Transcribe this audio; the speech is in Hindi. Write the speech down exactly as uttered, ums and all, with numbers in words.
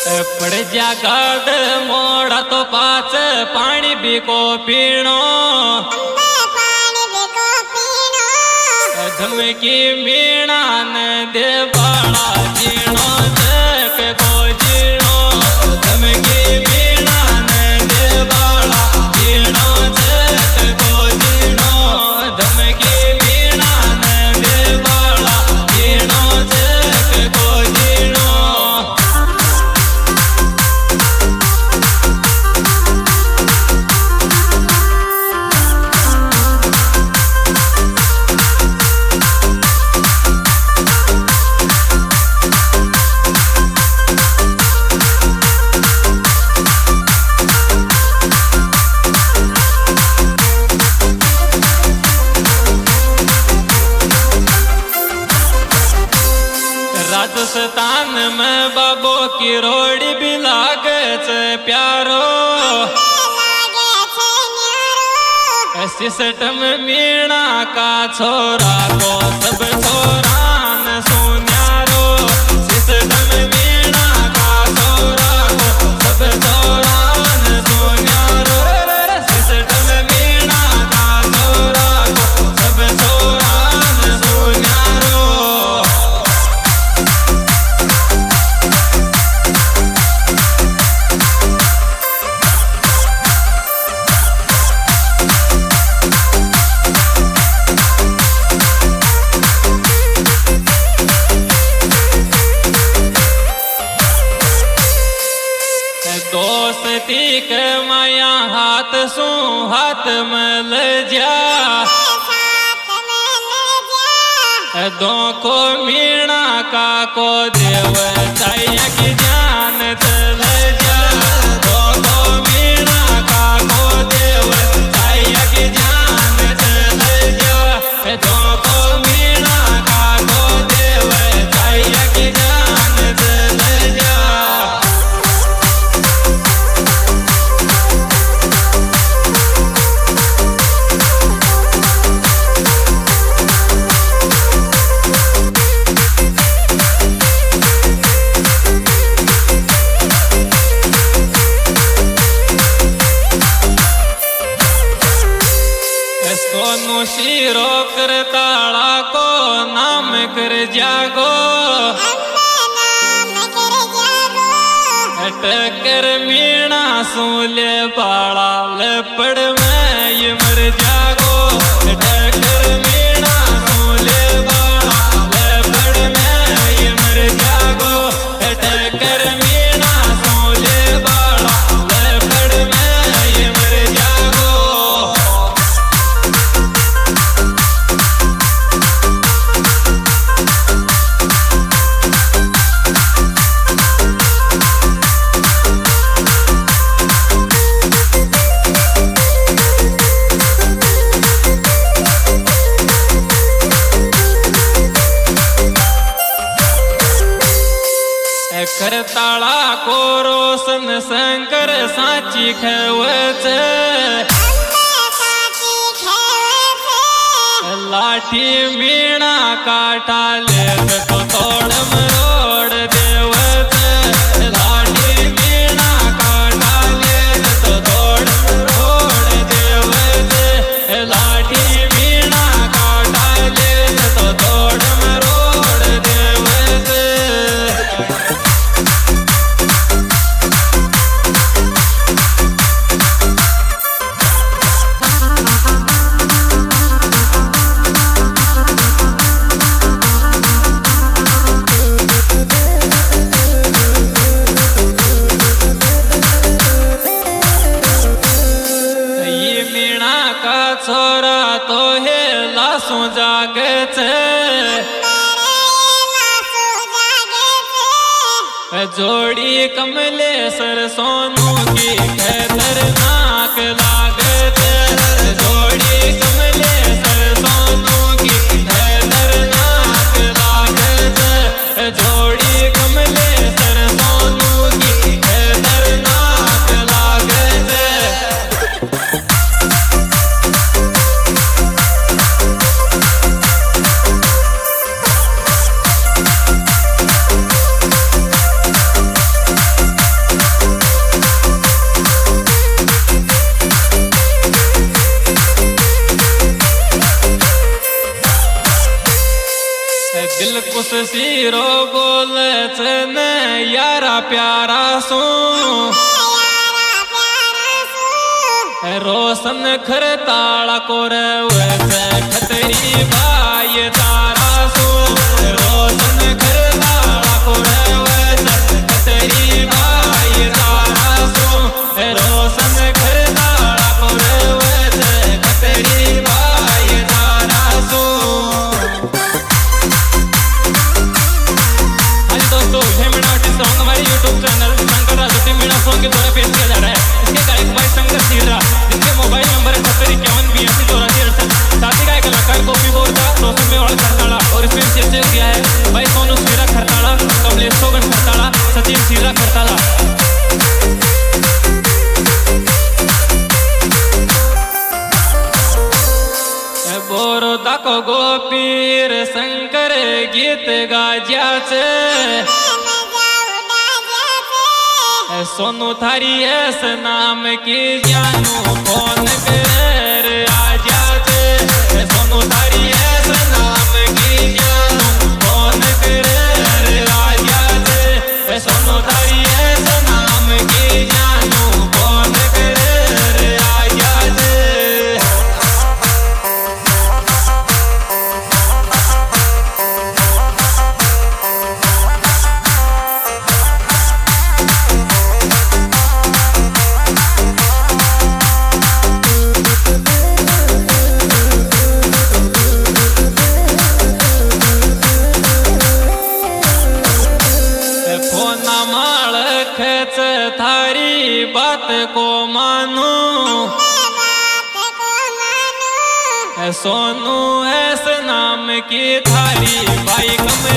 पड़ जा गाड मोड़ा तो पाच पानी भी को पीणो धमकी मीणा न दे बाड़ा जीणो जक को जीणो धमकी मीणा न दे बाड़ा जीणो जक को जीणो धमकी मीणा न दे बाड़ा जीणो जक को जीणो। राजस्थान में बाबो की रोड़ी भी लागे छे प्यारो सिस्टम मीणा का छोरा को सब छोरा न सुन्यारो सिस्टम मीणा का छोरा को सब छोरा न सुन्यारो सिस्टम मीणा का छोरा को सब छोरा न सुन्यारो। दोस्ती के माया हाथ सू हाथ में ले जा दो को मीणा का को देव चाहिए कि जान चले जा दो को मीणा का को देव चाहिए कि जान चले जा दो को मीणा का को देव चाहिए कि जान चले जा। शिरो कर ताड़ा को नाम कर जागो टकर मीणा सूले बाड़ा लपड़ में ये मर जागो टकर मीणा सूले बाड़ा लपड़ में ये मर जागो टकर मीणा सूले बाड़ा लपड़ में ये मर जागो। करताड़ा को रोशन शंकर साची खेवच लाठी मीणा काटा ले तो तोड़ मरोड़ देवच लाठी मीणा काटा ले तो तोड़ मरोड़ देवच लाठी मीणा काटा ले तो तोड़ मरोड़ देवच। छोरा तो है लासू जागे जोड़ी कमलेश्वर सोनू की खतरनाक लागत जोड़ी कमलेश्वर सोनू की खतरनाक लागत जोड़ी कमलेश्वर सोनू की खतरनाक लागत। सीरो बोले चने यारा प्यारा सो रोशन खरताला को रे वैसे खतरी भाई तारा सो रोशन खरताला को रे वैसे खतरी भाई तारा सो रोशन खरताला को रे वैसे खतरी भाई तारा सो। हाँ दोस्तों, ये मेरा आर्टिस्ट सॉन्ग हमारे YouTube channel Shankar Rajoti Meena song के द्वारा पेश किया जा रहा है। इसके गायक भाई शंकर सीरा, जिनके मोबाइल नंबर है सत्तर इक्यावन बयासी चौरासी अड़सठ। साथ ही गायक कलाकार गोपी बोरता रोशन मेवाड़ खरताड़ा और इसमें शीर्षक दिया है भाई सोनू सीरा खरताड़ा, कमलेश सोगन खरताड़ा, सतीश सीरा खरताड़ा। बोरोदा को गोपीर शंकर गीत गाज्या से सोनू थारी ऐस नाम की जानू कौन कर आजा से सोनू थारी ऐस नाम की जानू कौन कर आजा से सोनू थारी ऐस नाम की जानू कौन कर आजा से। थारी बात को मानो सोनू ऐस नाम की थारी भाई कम